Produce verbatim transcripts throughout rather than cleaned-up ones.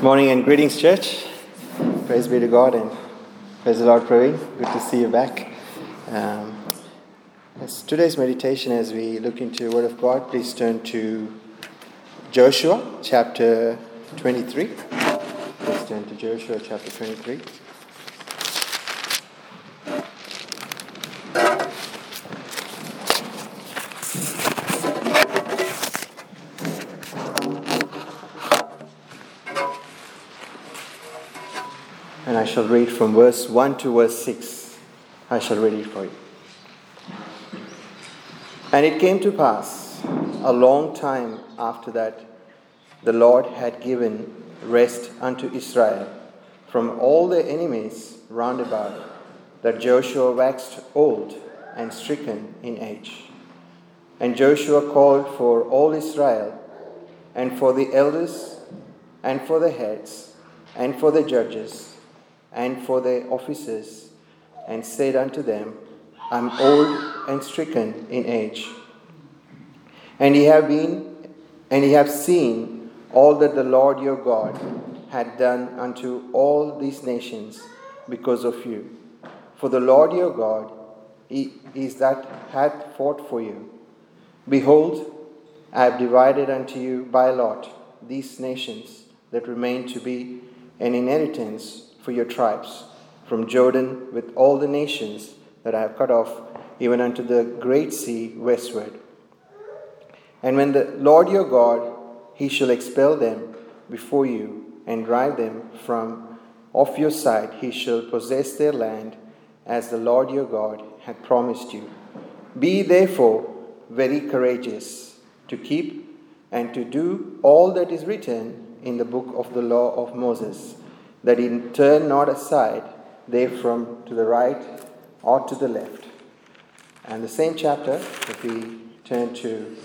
Morning and greetings, church. Praise be to God and praise the Lord, Praveen. Good to see you back. Um, as today's meditation, as we look into the Word of God, please turn to Joshua chapter twenty-three. Please turn to Joshua chapter twenty-three. And I shall read from verse one to verse six. I shall read it for you. And it came to pass, a long time after that, the Lord had given rest unto Israel from all their enemies round about, that Joshua waxed old and stricken in age. And Joshua called for all Israel, and for the elders, and for the heads, and for the judges, and for their officers, and said unto them, I am old and stricken in age. And ye have been, and ye have seen all that the Lord your God had done unto all these nations because of you. For the Lord your God he is that hath fought for you. Behold, I have divided unto you by lot these nations that remain to be an inheritance for your tribes, from Jordan with all the nations that I have cut off, even unto the great sea westward. And when the Lord your God, he shall expel them before you, and drive them from off your sight, he shall possess their land, as the Lord your God hath promised you. Be therefore very courageous, to keep and to do all that is written in the book of the law of Moses, that he turn not aside therefrom to the right or to the left. And the same chapter, if we turn to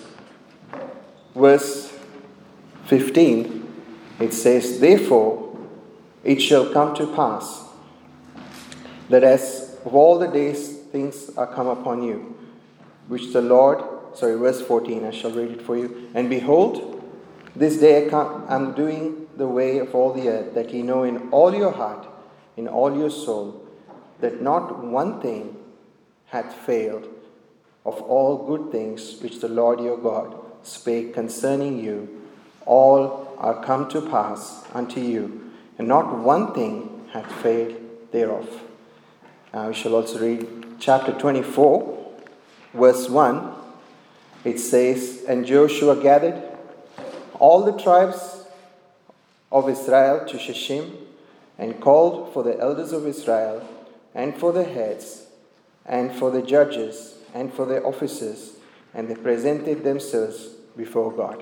verse fifteen, it says, Therefore it shall come to pass, that as of all the days things are come upon you, which the Lord, sorry, verse fourteen, I shall read it for you. And behold, this day I come, I'm doing the way of all the earth, that ye know in all your heart, in all your soul, that not one thing hath failed of all good things which the Lord your God spake concerning you. All are come to pass unto you, and not one thing hath failed thereof. Now we shall also read chapter twenty-four, verse one. It says, And Joshua gathered all the tribes of Israel to Shechem, and called for the elders of Israel, and for the heads, and for the judges, and for their officers, and they presented themselves before God.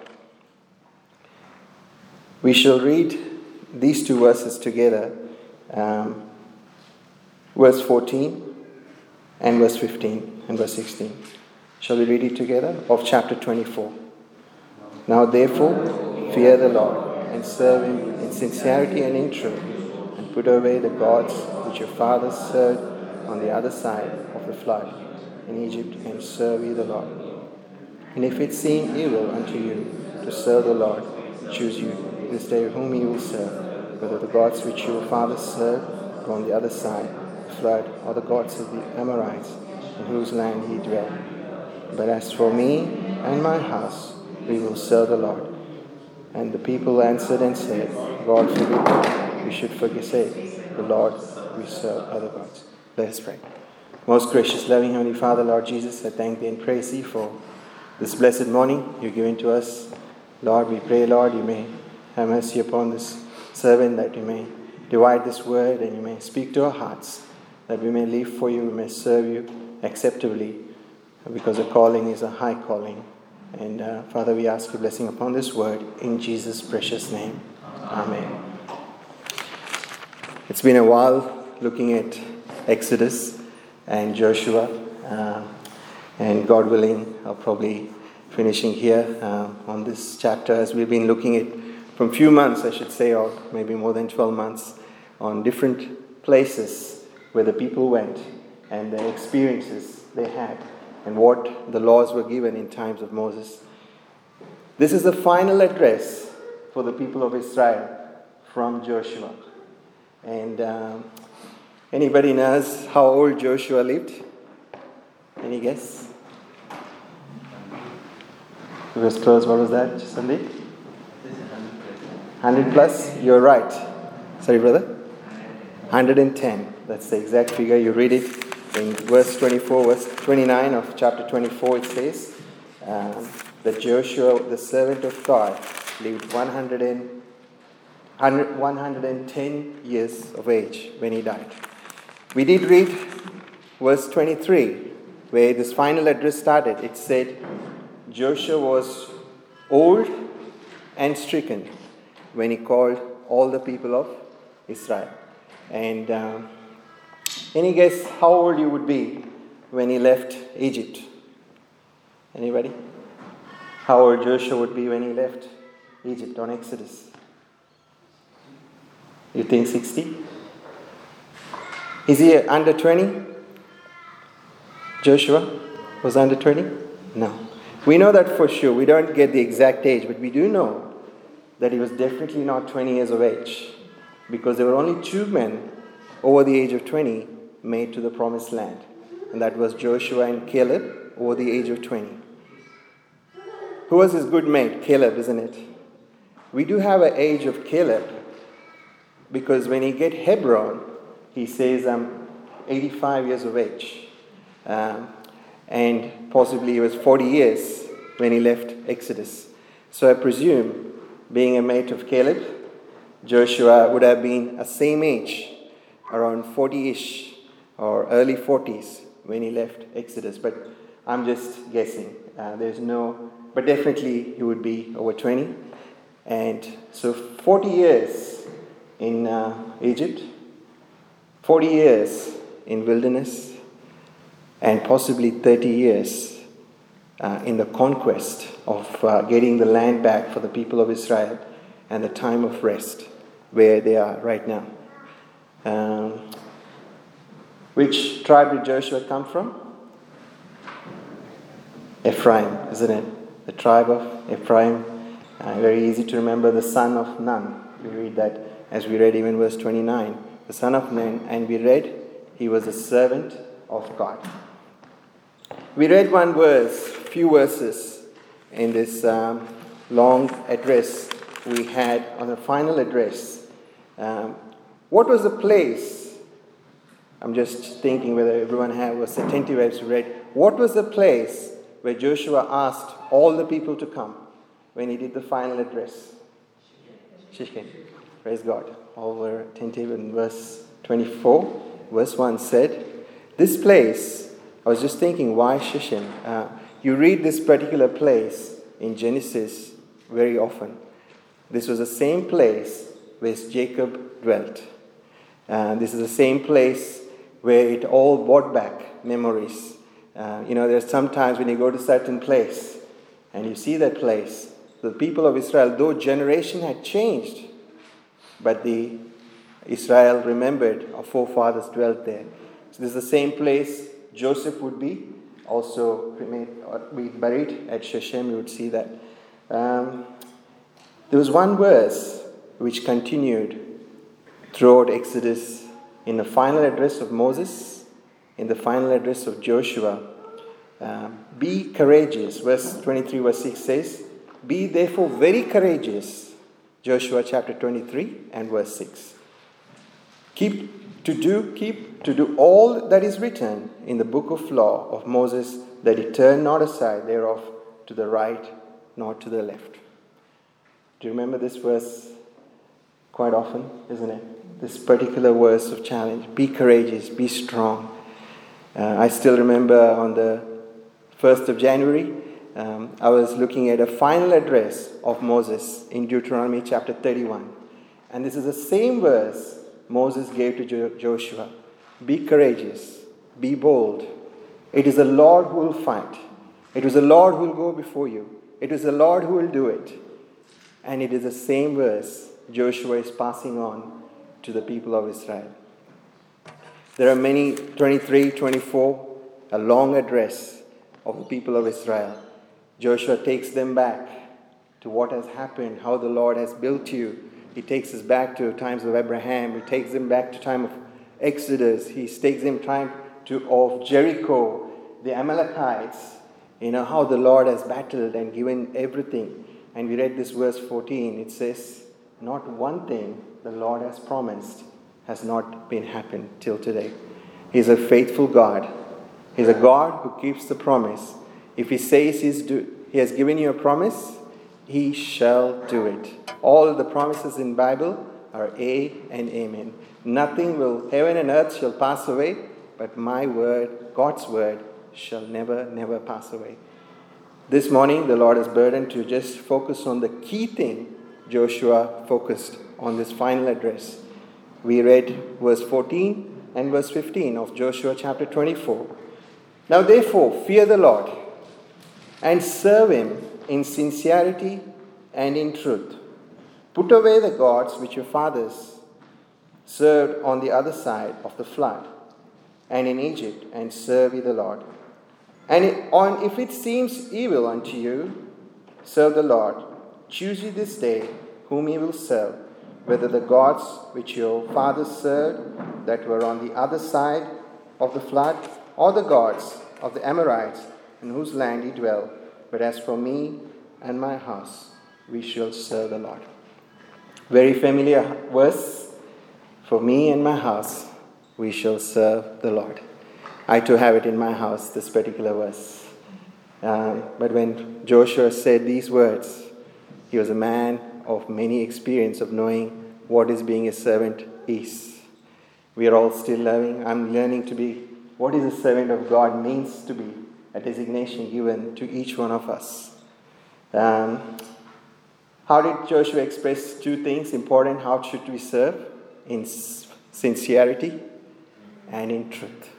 We shall read these two verses together, um, verse fourteen, and verse fifteen, and verse sixteen. Shall we read it together? Of chapter twenty-four. Now therefore, fear the Lord, and serve him in sincerity and in truth, and put away the gods which your fathers served on the other side of the flood in Egypt, and serve ye the Lord. And if it seem evil unto you to serve the Lord, choose you this day whom ye will serve, whether the gods which your fathers served go on the other side of the flood, or the gods of the Amorites, in whose land ye dwell. But as for me and my house, we will serve the Lord. And the people answered and said, God forbid we should forsake the Lord, we serve other gods. Let us pray. Most gracious, loving Heavenly Father, Lord Jesus, I thank thee and praise thee for this blessed morning you've given to us. Lord, we pray, Lord, you may have mercy upon this servant, that you may divide this word, and you may speak to our hearts, that we may live for you, we may serve you acceptably, because a calling is a high calling. And uh, Father, we ask your blessing upon this word in Jesus' precious name. Amen. It's been a while looking at Exodus and Joshua, uh, and God willing, I'll probably finishing here uh, on this chapter, as we've been looking at from few months, I should say, or maybe more than twelve months, on different places where the people went and the experiences they had, and what the laws were given in times of Moses. This is the final address for the people of Israel from Joshua. And um, anybody knows how old Joshua lived? Any guess? It was close. What was that, Sandeep? one hundred plus? You're right. Sorry, brother? one hundred ten. That's the exact figure. You read it in verse twenty-four, verse twenty-nine of chapter twenty-four. It says um, that Joshua, the servant of God, lived one hundred one hundred ten years of age when he died. We did read verse twenty-three, where this final address started. It said, Joshua was old and stricken when he called all the people of Israel. And um, any guess how old you would be when he left Egypt? Anybody? How old Joshua would be when he left Egypt on Exodus? You think sixty? Is he under twenty? Joshua was under twenty? No. We know that for sure. We don't get the exact age, but we do know that he was definitely not twenty years of age, because there were only two men over the age of twenty made to the promised land. And that was Joshua and Caleb over the age of twenty. Who was his good mate? Caleb, isn't it? We do have an age of Caleb, because when he get Hebron, he says, I'm eighty-five years of age. Um, and possibly he was forty years when he left Exodus. So I presume, being a mate of Caleb, Joshua would have been a same age, around forty-ish or early forties when he left Exodus. But I'm just guessing. Uh, there's no, but definitely he would be over twenty. And so forty years in uh, Egypt, forty years in wilderness, and possibly thirty years uh, in the conquest of uh, getting the land back for the people of Israel, and the time of rest where they are right now. Um, which tribe did Joshua come from? Ephraim, isn't it? The tribe of Ephraim. Uh, very easy to remember, the son of Nun. We read that as we read even verse twenty-nine. The son of Nun, and we read he was a servant of God. We read one verse, few verses in this um, long address we had on the final address. Um, what was the place? I'm just thinking whether everyone have, was attentive as we read. What was the place where Joshua asked all the people to come when he did the final address? Shechem. Praise God. All were attentive. In verse twenty-four, verse one said, this place, I was just thinking, why Shechem? Uh, you read this particular place in Genesis very often. This was the same place where Jacob dwelt. Uh, this is the same place where it all brought back memories. Uh, you know, there's sometimes when you go to a certain place and you see that place, the people of Israel, though generation had changed, but the Israel remembered our forefathers dwelt there. So this is the same place Joseph would be also be buried at Shechem. You would see that. Um, there was one verse which continued throughout Exodus, in the final address of Moses, in the final address of Joshua. Um, be courageous. Verse twenty-three, verse six says, be therefore very courageous. Joshua chapter twenty-three and verse six. Keep to do, keep to do all that is written in the book of law of Moses, that he turn not aside thereof to the right nor to the left. Do you remember this verse quite often, isn't it? This particular verse of challenge. Be courageous, be strong. Uh, I still remember on the first of January, um, I was looking at a final address of Moses in Deuteronomy chapter thirty-one. And this is the same verse Moses gave to jo- Joshua. Be courageous, be bold. It is the Lord who will fight. It is the Lord who will go before you. It is the Lord who will do it. And it is the same verse Joshua is passing on to the people of Israel. There are many, twenty-three, twenty-four, a long address of the people of Israel. Joshua takes them back to what has happened, how the Lord has built you He takes us back to times of Abraham. He takes him back to time of Exodus. He takes him time to of Jericho, the Amalekites. You know how the Lord has battled and given everything. And we read this verse fourteen. It says, not one thing the Lord has promised has not been happened till today. He's a faithful God. He's a God who keeps the promise. If He says he's do, He has given you a promise, He shall do it. All the promises in the Bible are A and Amen. Nothing will, heaven and earth shall pass away, but my word, God's word, shall never, never pass away. This morning, the Lord is burdened to just focus on the key thing Joshua focused on this final address. We read verse fourteen and verse fifteen of Joshua chapter twenty-four. Now therefore, fear the Lord and serve Him in sincerity and in truth. Put away the gods which your fathers served on the other side of the flood and in Egypt, and serve ye the Lord. And it, on, if it seems evil unto you, serve the Lord. Choose ye this day whom ye will serve, whether the gods which your fathers served that were on the other side of the flood, or the gods of the Amorites in whose land ye dwell. But as for me and my house, we shall serve the Lord. Very familiar verse. For me and my house, we shall serve the Lord. I too have it in my house, this particular verse. Um, but when Joshua said these words, he was a man of many experience of knowing what is being a servant is. We are all still learning. I'm learning to be what is a servant of God means to be, a designation given to each one of us. Um, how did Joshua express two things important? How should we serve? In sincerity and in truth.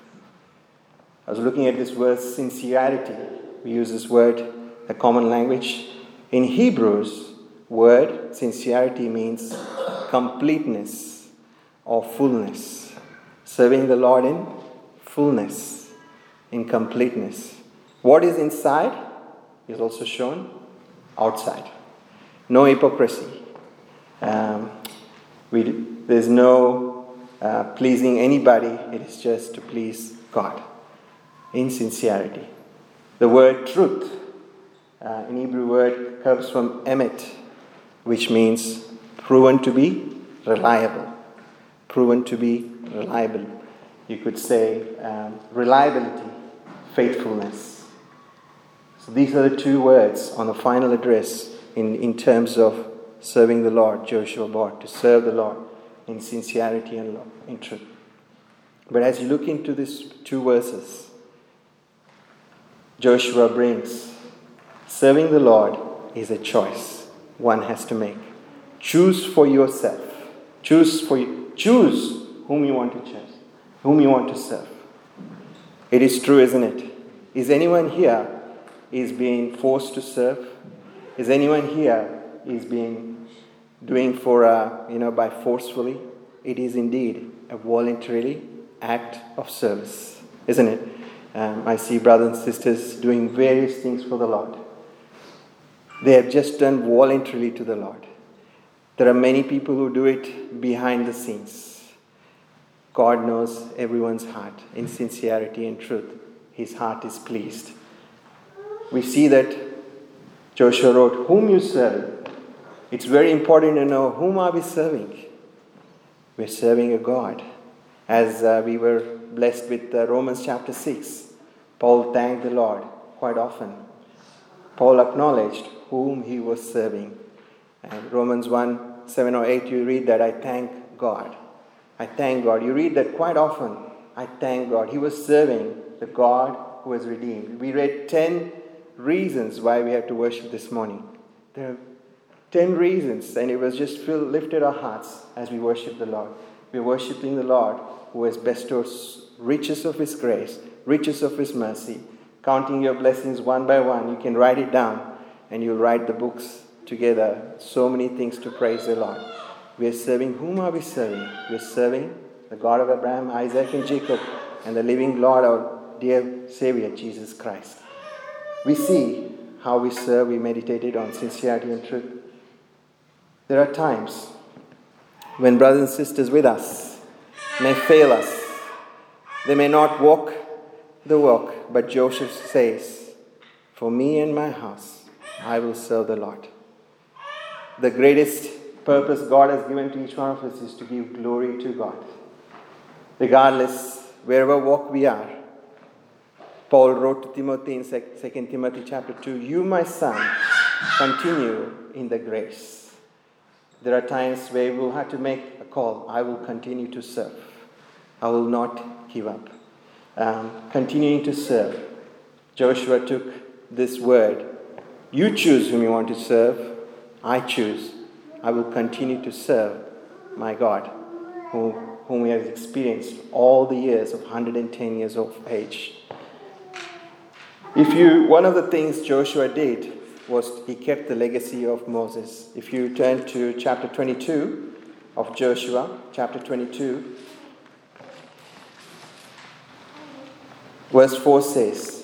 I was looking at this word sincerity. We use this word, a common language. In Hebrews, word sincerity means completeness or fullness. Serving the Lord in fullness, in completeness. What is inside is also shown outside. No hypocrisy. Um, we, there's no uh, pleasing anybody. It is just to please God in sincerity. The word truth, uh, in Hebrew word, comes from emet, which means proven to be reliable. Proven to be reliable. You could say um, reliability, faithfulness. So these are the two words on the final address in, in terms of serving the Lord. Joshua brought to serve the Lord in sincerity and in truth. But as you look into these two verses, Joshua brings serving the Lord is a choice one has to make. Choose for yourself. Choose for you. Choose whom you want to choose, whom you want to serve. It is true, isn't it? Is anyone here is being forced to serve? Is anyone here is being doing for uh, you know by forcefully? It is indeed a voluntarily act of service, isn't it? Um, I see brothers and sisters doing various things for the Lord. They have just done voluntarily to the Lord. There are many people who do it behind the scenes. God knows everyone's heart in sincerity and truth. His heart is pleased. We see that Joshua wrote, whom you serve. It's very important to know whom are we serving. We're serving a God. As uh, we were blessed with uh, Romans chapter six, Paul thanked the Lord quite often. Paul acknowledged whom he was serving. And Romans one, seven or eight, you read that, I thank God. I thank God. You read that quite often. I thank God. He was serving the God who has redeemed. We read ten reasons why we have to worship this morning. There are ten reasons, and it was just filled, lifted our hearts as we worship the Lord. We're worshiping the Lord who has bestowed riches of His grace, riches of His mercy. Counting your blessings one by one, you can write it down, and you'll write the books together. So many things to praise the Lord. We are serving, whom are we serving? We are serving the God of Abraham, Isaac, and Jacob, and the living Lord, our dear Savior, Jesus Christ. We see how we serve. We meditated on sincerity and truth. There are times when brothers and sisters with us may fail us, they may not walk the walk, but Joshua says, "For me and my house, I will serve the Lord." The greatest purpose God has given to each one of us is to give glory to God. Regardless, wherever walk we are. Paul wrote to Timothy in Second Timothy chapter two, "You, my son, continue in the grace." There are times where we will have to make a call. I will continue to serve. I will not give up. Um, continuing to serve. Joshua took this word. You choose whom you want to serve. I choose. I will continue to serve my God, whom, whom we have experienced all the years of one hundred ten years of age. If you, one of the things Joshua did was he kept the legacy of Moses. If you turn to chapter twenty-two of Joshua, chapter twenty-two, verse four says,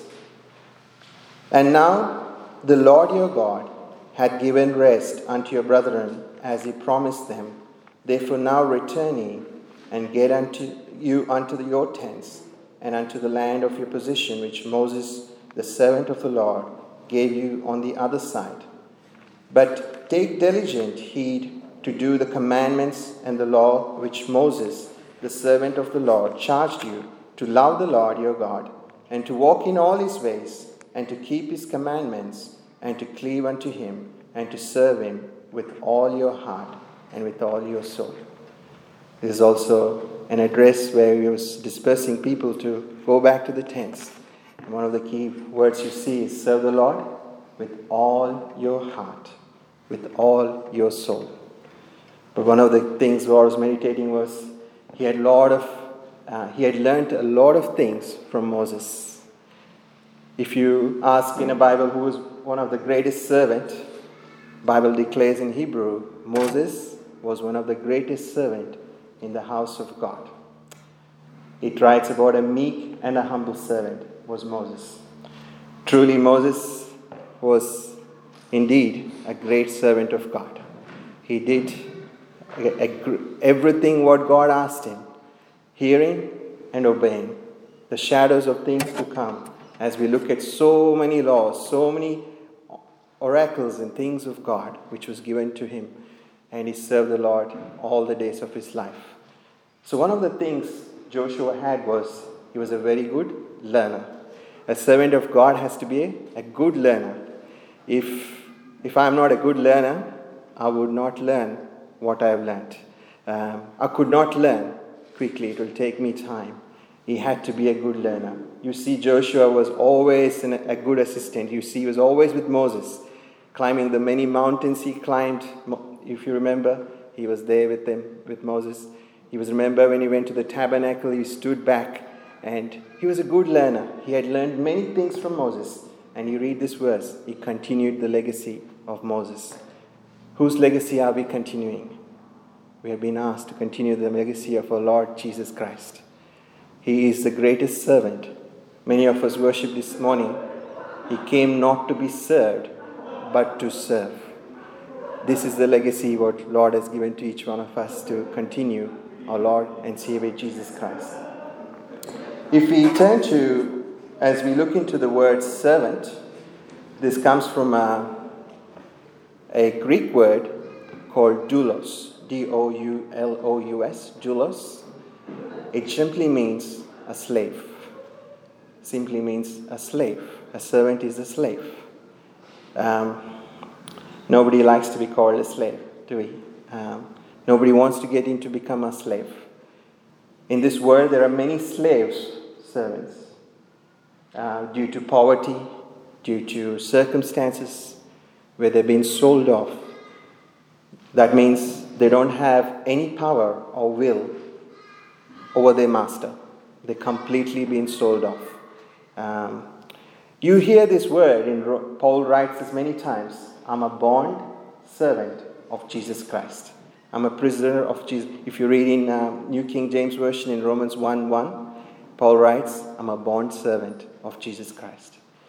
"And now the Lord your God had given rest unto your brethren as he promised them. Therefore now return ye, and get unto you unto your tents, and unto the land of your possession, which Moses, the servant of the Lord, gave you on the other side. But take diligent heed to do the commandments and the law which Moses, the servant of the Lord, charged you, to love the Lord your God, and to walk in all his ways, and to keep his commandments, and to cleave unto him, and to serve him with all your heart and with all your soul." This is also an address where he was dispersing people to go back to the tents. And one of the key words you see is serve the Lord with all your heart, with all your soul. But one of the things I was meditating was he had a lot of uh, he had learned a lot of things from Moses. If you ask in the Bible who was one of the greatest servant, Bible declares in Hebrew, Moses was one of the greatest servant in the house of God. It writes about a meek and a humble servant was Moses. Truly, Moses was indeed a great servant of God. He did everything what God asked him, hearing and obeying. The shadows of things to come, as we look at so many laws, so many oracles and things of God which was given to him, and he served the Lord all the days of his life. So one of the things Joshua had was he was a very good learner. A servant of God has to be a, a good learner. If if I'm not a good learner, I would not learn what I have learned. Um, I could not learn quickly. It will take me time. He had to be a good learner. You see, Joshua was always an, a good assistant. You see, he was always with Moses, climbing the many mountains he climbed. If you remember, he was there with them, with Moses. He was, remember, when he went to the tabernacle, he stood back, and he was a good learner. He had learned many things from Moses. And you read this verse, he continued the legacy of Moses. Whose legacy are we continuing? We have been asked to continue the legacy of our Lord Jesus Christ. He is the greatest servant. Many of us worship this morning. He came not to be served, but to serve. This is the legacy what Lord has given to each one of us to continue our Lord and Savior Jesus Christ. If we turn to, as we look into the word servant, this comes from a, a Greek word called doulos, D O U L O U S, doulos. It simply means a slave. Simply means a slave. A servant is a slave. Um, nobody likes to be called a slave, do we? Um, nobody wants to get into become a slave. In this world, there are many slaves, servants, uh, due to poverty, due to circumstances where they've been sold off. That means they don't have any power or will over their master. They're completely been sold off. Um, you hear this word, in Paul writes this many times, I'm a bond servant of Jesus Christ. I'm a prisoner of Jesus. If you read in uh, New King James Version in Romans one one, Paul writes, I'm a bond servant of Jesus Christ.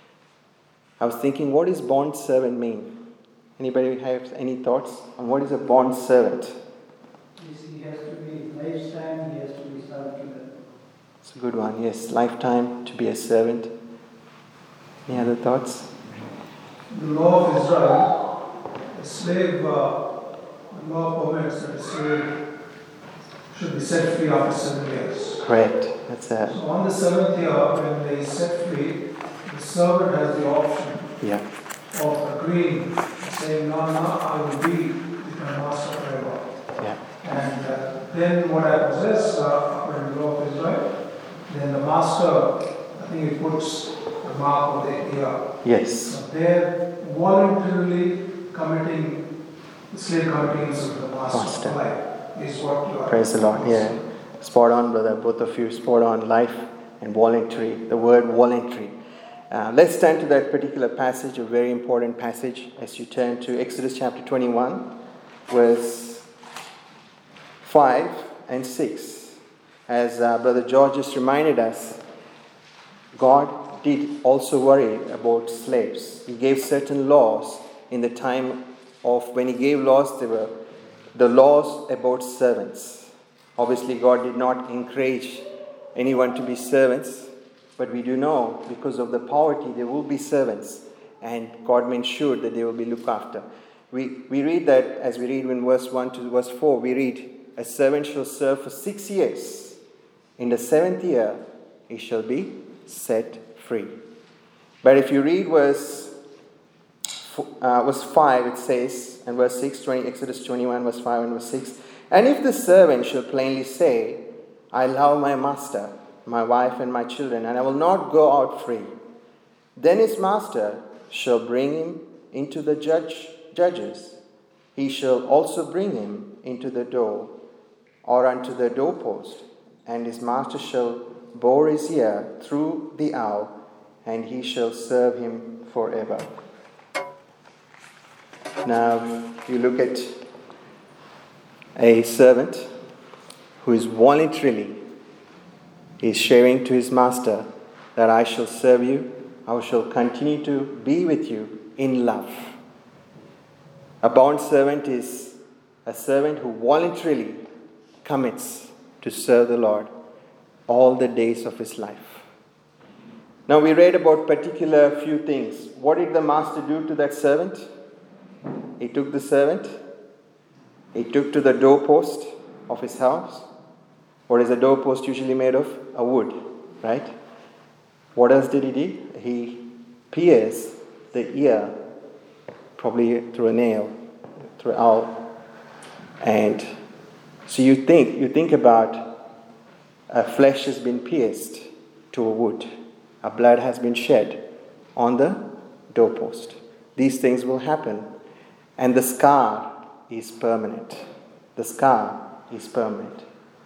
I was thinking, what does bond servant mean? Anybody have any thoughts on what is a bond servant? He has to be lifetime, he has to be servant. It's a good one, yes. Lifetime to be a servant. Any other thoughts? The law of Israel, a slave, uh, the law permits that a slave should be set free after seven years. Correct. That's a, So on the seventh year, when they set free, the servant has the option yeah. of agreeing, saying, no, no, I will be with my master forever. Yeah. And uh, then what happens is, uh, according to the law of Israel, then the master, I think he puts the mark of the year. Yes. So they're voluntarily committing, the slave committing to the master, Master. life is what you are. Praise the Lord. Yeah. Spot on, brother. Both of you, spot on. Life and voluntary. The word voluntary. Uh, let's turn to that particular passage, a very important passage, as you turn to Exodus chapter twenty-one, verse five and six. As uh, Brother George just reminded us, God did also worry about slaves. He gave certain laws in the time of when He gave laws, there were the laws about servants. Obviously, God did not encourage anyone to be servants, but we do know because of the poverty there will be servants, and God made sure that they will be looked after. We we read that as we read in verse one to verse four, we read, a servant shall serve for six years. In the seventh year, he shall be set free. But if you read verse uh, verse five, it says, and verse six, twenty, Exodus twenty-one, verse five and verse six, and if the servant shall plainly say, I love my master, my wife and my children, and I will not go out free, then his master shall bring him into the judge judges. He shall also bring him into the door, or unto the doorpost, and his master shall bore his ear through the aisle, and he shall serve him forever. Now, you look at a servant who is voluntarily is sharing to his master that I shall serve you, I shall continue to be with you in love. A bond servant is a servant who voluntarily commits to serve the Lord all the days of his life. Now we read about particular few things. What did the master do to that servant? He took the servant, he took to the doorpost of his house. What is a doorpost usually made of? A wood, right? What else did he do? He pierced the ear, probably through a nail, through an awl. And so you think, you think about a flesh has been pierced to a wood. A blood has been shed on the doorpost. These things will happen. And the scar is permanent. The scar is permanent.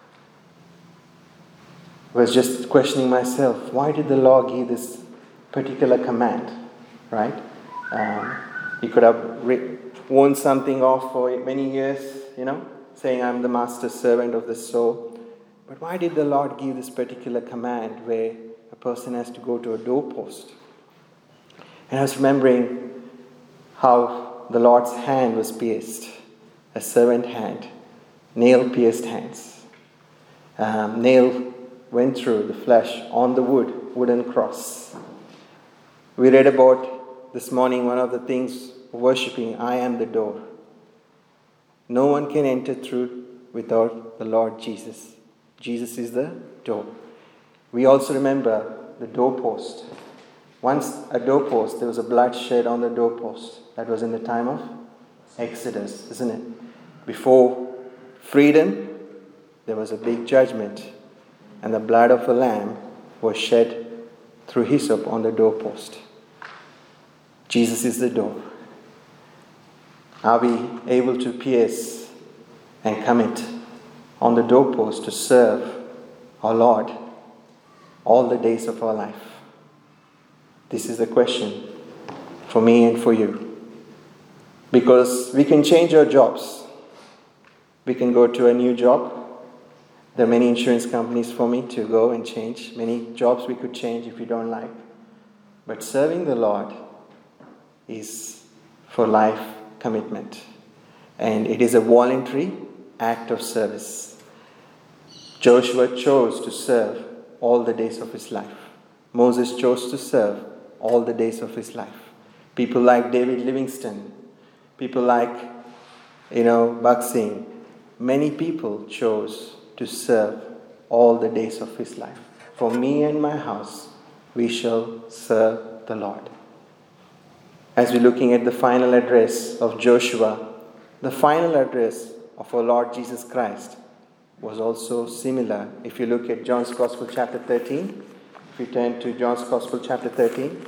I was just questioning myself, why did the law give this particular command, right? Um, he could have re- worn something off for many years, you know, saying I'm the master servant of the soul. But why did the Lord give this particular command where a person has to go to a doorpost? And I was remembering how the Lord's hand was pierced, a servant hand, nail-pierced hands. Um, nail went through the flesh on the wood, wooden cross. We read about this morning one of the things, worshipping, I am the door. No one can enter through without the Lord Jesus. Jesus is the door. We also remember the doorpost. Once a doorpost, there was a blood shed on the doorpost. That was in the time of Exodus, isn't it? Before freedom, there was a big judgment. And the blood of a lamb was shed through hyssop on the doorpost. Jesus is the door. Are we able to pierce and commit on the doorpost to serve our Lord all the days of our life? This is the question for me and for you. Because we can change our jobs. We can go to a new job. There are many insurance companies for me to go and change. Many jobs we could change if we don't like. But serving the Lord is for life commitment. And it is a voluntary act of service. Joshua chose to serve all the days of his life. Moses chose to serve all the days of his life. People like David Livingstone, people like, you know, Bhag Singh, many people chose to serve all the days of his life. For me and my house, we shall serve the Lord. As we're looking at the final address of Joshua, the final address of our Lord Jesus Christ was also similar. If you look at John's Gospel chapter thirteen, if you turn to John's Gospel chapter thirteen,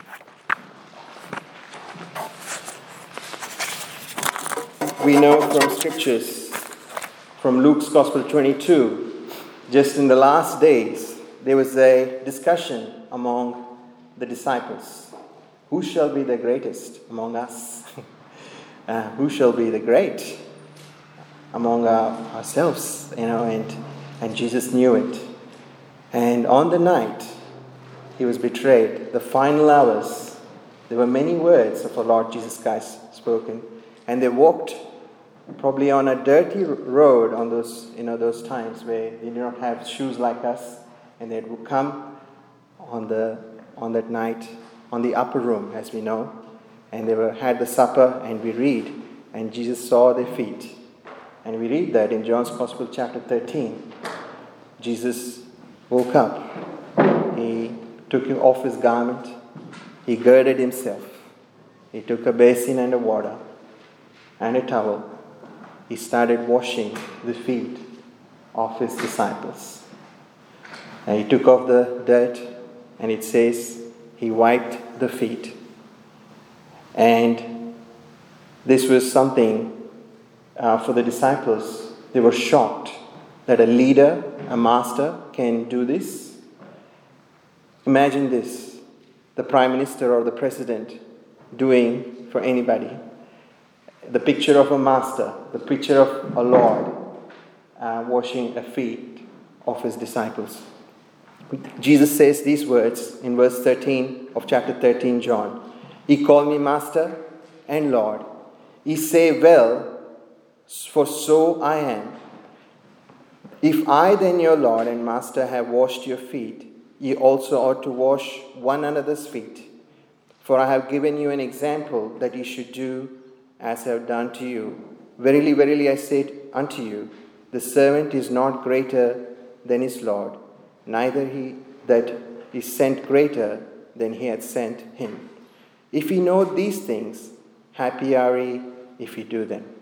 we know from scriptures, from Luke's Gospel twenty-two, just in the last days, there was a discussion among the disciples. Who shall be the greatest among us? uh, who shall be the great among our, ourselves? You know, and, and Jesus knew it. And on the night he was betrayed, the final hours, there were many words of our Lord Jesus Christ spoken. And they walked probably on a dirty road on those, you know, those times where they did not have shoes like us, and they would come on the on that night on the upper room, as we know, and they were had the supper, and we read, and Jesus saw their feet, and we read that in John's Gospel chapter thirteen. Jesus woke up, he took off his garment, he girded himself, he took a basin and a water and a towel. He started washing the feet of his disciples. And he took off the dirt, and it says he wiped the feet. And this was something uh, for the disciples. They were shocked that a leader, a master, can do this. Imagine this, the prime minister or the president doing for anybody. The picture of a master, the picture of a Lord uh, washing the feet of his disciples. Jesus says these words in verse thirteen of chapter thirteen, John. He called me Master and Lord. Ye say, well, for so I am. If I then, your Lord and Master, have washed your feet, ye also ought to wash one another's feet. For I have given you an example that ye should do as I have done to you. Verily, verily, I say unto you, the servant is not greater than his Lord, neither he that is sent greater than he hath sent him. If ye know these things, happy are ye if ye do them.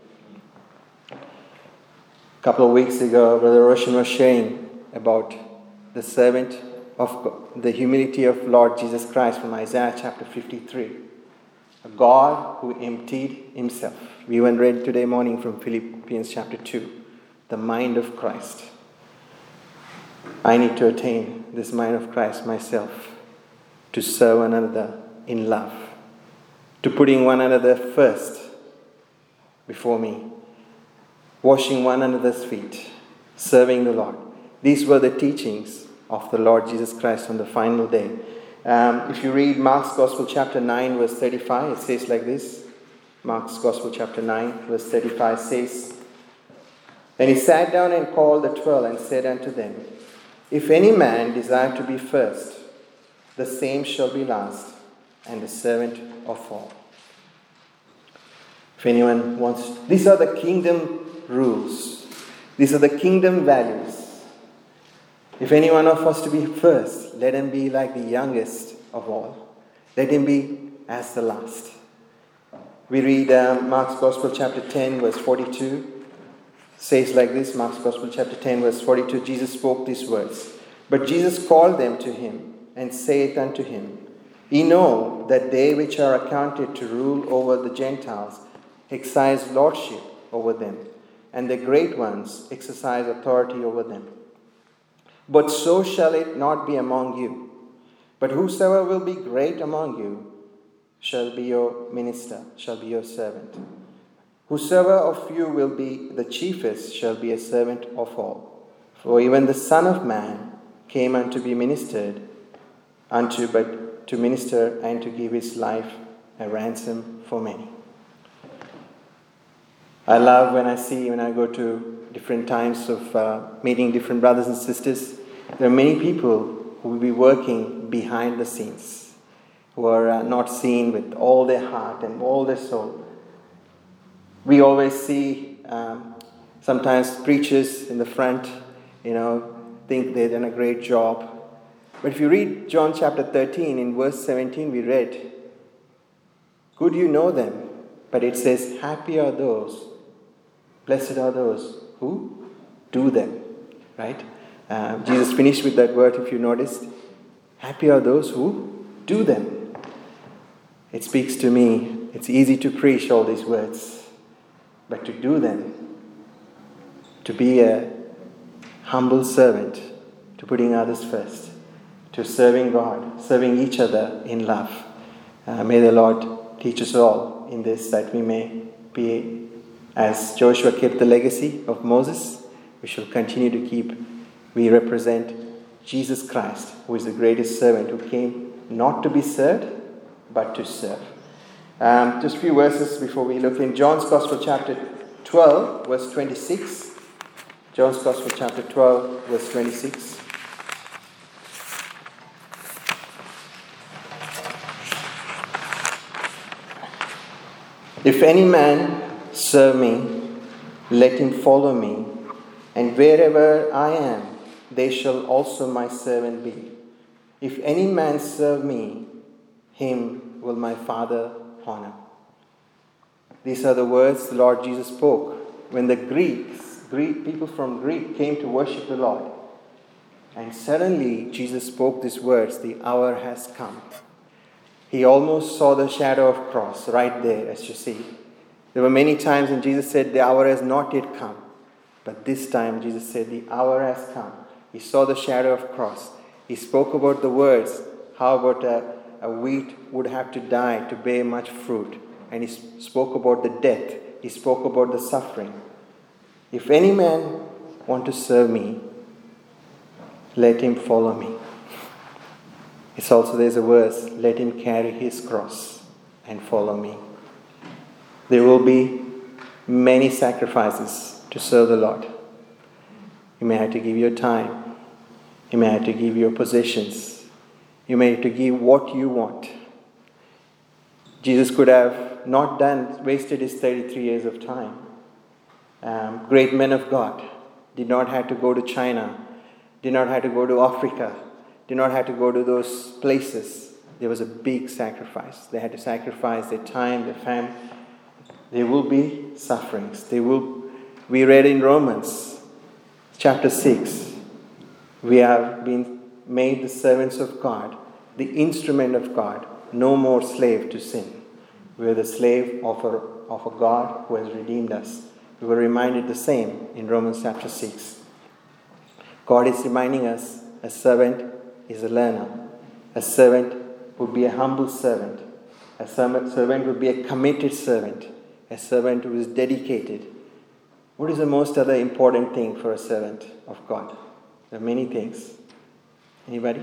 A couple of weeks ago, Brother Roshan was sharing about the servant of God, the humility of Lord Jesus Christ from Isaiah chapter fifty-three. A God who emptied himself. We even read today morning from Philippians chapter two, the mind of Christ. I need to attain this mind of Christ myself, to serve one another in love, to putting one another first before me, washing one another's feet, serving the Lord. These were the teachings of the Lord Jesus Christ on the final day. Um, if you read Mark's Gospel chapter nine verse thirty-five, it says like this. Mark's Gospel chapter nine verse thirty-five says, And he sat down and called the twelve and said unto them, If any man desire to be first, the same shall be last, and the servant of all. If anyone wants, these are the kingdom rules. These are the kingdom values. If any one of us to be first, let him be like the youngest of all. Let him be as the last. We read um, Mark's Gospel chapter ten verse forty-two. Says like this, Mark's Gospel chapter ten verse forty-two. Jesus spoke these words. But Jesus called them to him and saith unto him, Ye know that they which are accounted to rule over the Gentiles exercise lordship over them, and the great ones exercise authority over them. But so shall it not be among you. But whosoever will be great among you shall be your minister, shall be your servant. Whosoever of you will be the chiefest shall be a servant of all. For even the Son of Man came unto be ministered unto, but to minister and to give his life a ransom for many. I love when I see, when I go to different times of uh, meeting different brothers and sisters, there are many people who will be working behind the scenes, who are uh, not seen with all their heart and all their soul. We always see um, sometimes preachers in the front, you know, think they've done a great job. But if you read John chapter thirteen, in verse seventeen, we read, good you know them, but it says, happy are those, blessed are those who do them, right? Uh, Jesus finished with that word, if you noticed. Happy are those who do them. It speaks to me. It's easy to preach all these words, but to do them, to be a humble servant, to putting others first, to serving God, serving each other in love. Uh, may the Lord teach us all in this, that we may be, as Joshua kept the legacy of Moses, we shall continue to keep. We represent Jesus Christ, who is the greatest servant, who came not to be served, but to serve. Um, just a few verses before we look in John's Gospel, chapter twelve, verse twenty-six. John's Gospel, chapter twelve, verse twenty-six. If any man serve me, let him follow me, and wherever I am, there shall also my servant be. If any man serve me, him will my Father honor. These are the words the Lord Jesus spoke when the Greeks, Greek people from Greek, came to worship the Lord. And suddenly Jesus spoke these words, the hour has come. He almost saw the shadow of cross right there, as you see. There were many times when Jesus said, the hour has not yet come. But this time Jesus said, the hour has come. He saw the shadow of cross. He spoke about the words, how about a, a wheat would have to die to bear much fruit. And he spoke about the death. He spoke about the suffering. If any man want to serve me, let him follow me. It's also, there's a verse, let him carry his cross and follow me. There will be many sacrifices to serve the Lord. You may have to give your time. You may have to give your possessions. You may have to give what you want. Jesus could have not done, wasted his thirty-three years of time. Um, great men of God did not have to go to China, did not have to go to Africa, did not have to go to those places. There was a big sacrifice. They had to sacrifice their time, their family. There will be sufferings. There will. We read in Romans chapter six, we have been made the servants of God, the instrument of God, no more slave to sin. We are the slave of a, of a God who has redeemed us. We were reminded the same in Romans chapter six. God is reminding us, a servant is a learner. A servant would be a humble servant. A servant would be a committed servant. A servant who is dedicated. What is the most other important thing for a servant of God? There are many things. Anybody?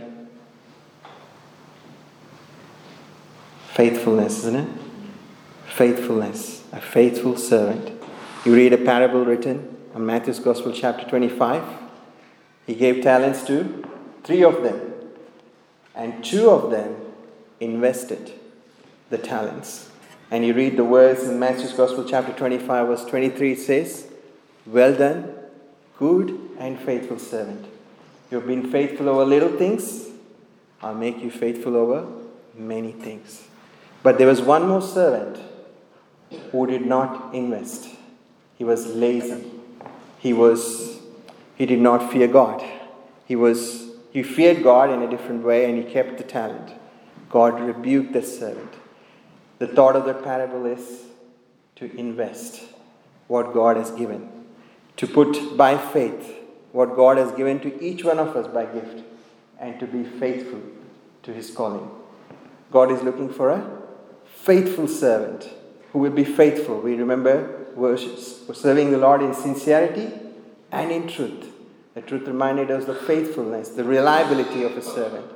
Faithfulness, isn't it? Faithfulness. A faithful servant. You read a parable written on Matthew's Gospel, chapter twenty-five. He gave talents to three of them. And two of them invested the talents. And you read the words in Matthew's Gospel, chapter twenty-five, verse twenty-three, it says, well done, good and faithful servant. You've been faithful over little things, I'll make you faithful over many things. But there was one more servant who did not invest. He was lazy. He was, he did not fear God. He was, he feared God in a different way and he kept the talent. God rebuked the servant. The thought of the parable is to invest what God has given. To put by faith what God has given to each one of us by gift. And to be faithful to his calling. God is looking for a faithful servant who will be faithful. We remember serving the Lord in sincerity and in truth. The truth reminded us the faithfulness, the reliability of a servant.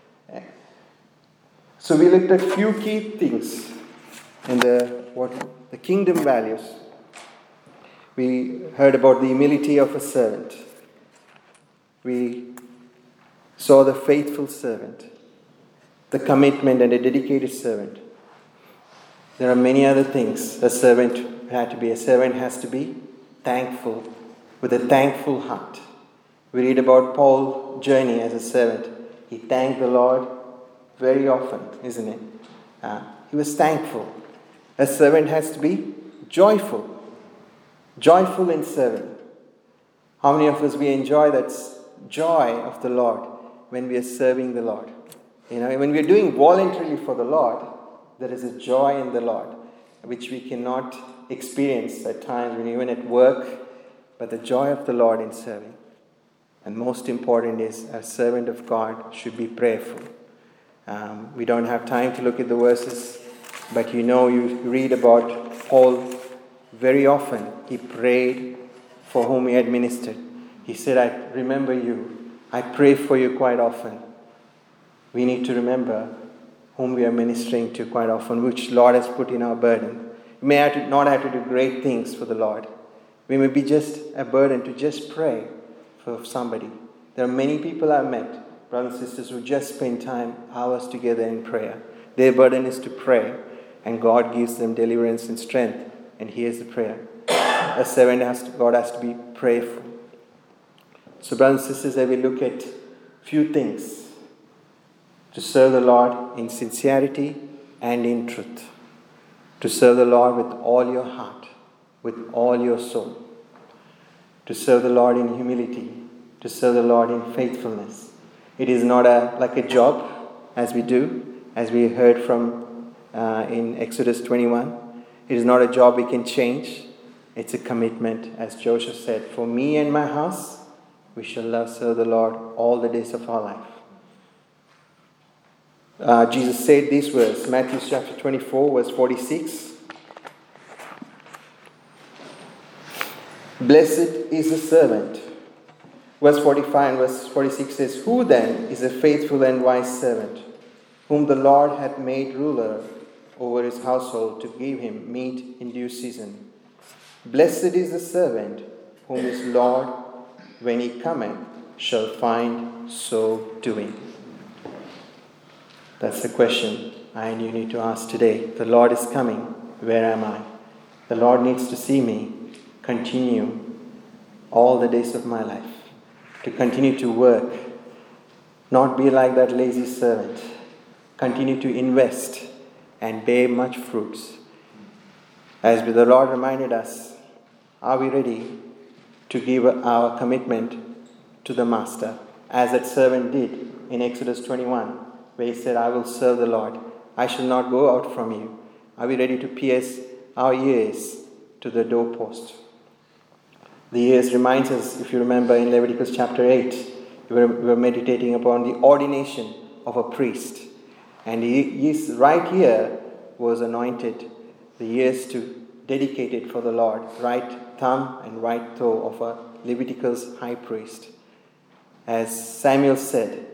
So we looked at a few key things in the what the kingdom values. We heard about the humility of a servant. We saw the faithful servant, the commitment and a dedicated servant. There are many other things a servant had to be. A servant has to be thankful, with a thankful heart. We read about Paul's journey as a servant. He thanked the Lord very often, isn't it? Uh, he was thankful. A servant has to be joyful. Joyful in serving. How many of us we enjoy that joy of the Lord when we are serving the Lord? You know, when we are doing voluntarily for the Lord, there is a joy in the Lord which we cannot experience at times when even at work, but the joy of the Lord in serving. And most important is a servant of God should be prayerful. Um, we don't have time to look at the verses, but you know, you read about Paul very often. He prayed for whom he had ministered. He said, I remember you. I pray for you quite often. We need to remember whom we are ministering to quite often, which Lord has put in our burden. We may have to, not have to do great things for the Lord. We may be just a burden to just pray for somebody. There are many people I've met, brothers and sisters, who just spend time, hours together in prayer. Their burden is to pray, and God gives them deliverance and strength, and hears the prayer. A servant has to, God has to be prayerful. So, brothers and sisters, I will look at few things to serve the Lord in sincerity and in truth. To serve the Lord with all your heart, with all your soul. To serve the Lord in humility. To serve the Lord in faithfulness. It is not a like a job as we do, as we heard from uh, in Exodus twenty-one. It is not a job we can change. It's a commitment, as Joseph said, for me and my house, we shall love serve the Lord all the days of our life. Uh, Jesus said these words, Matthew chapter twenty-four, verse forty-six. Blessed is the servant. Verse forty-five and verse forty-six says, who then is a faithful and wise servant, whom the Lord hath made ruler over his household to give him meat in due season? Blessed is the servant whom his Lord, when he cometh, shall find so doing. That's the question I and you need to ask today. The Lord is coming. Where am I? The Lord needs to see me continue all the days of my life. To continue to work. Not be like that lazy servant. Continue to invest and bear much fruits. As the Lord reminded us, are we ready to give our commitment to the Master? As that servant did in Exodus twenty-one, where he said, I will serve the Lord. I shall not go out from you. Are we ready to pierce our ears to the doorpost? The ears reminds us, if you remember in Leviticus chapter eight, we were, we were meditating upon the ordination of a priest. And he, his right ear was anointed, the ears to dedicate it for the Lord, right thumb and right toe of a Leviticus high priest. As Samuel said,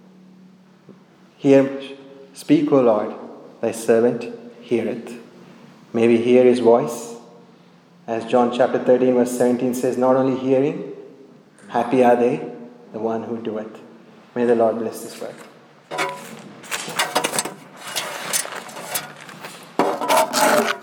Hear, speak, O Lord, thy servant heareth. May we hear his voice. As John chapter thirteen verse seventeen says, not only hearing, happy are they, the one who doeth. May the Lord bless this word.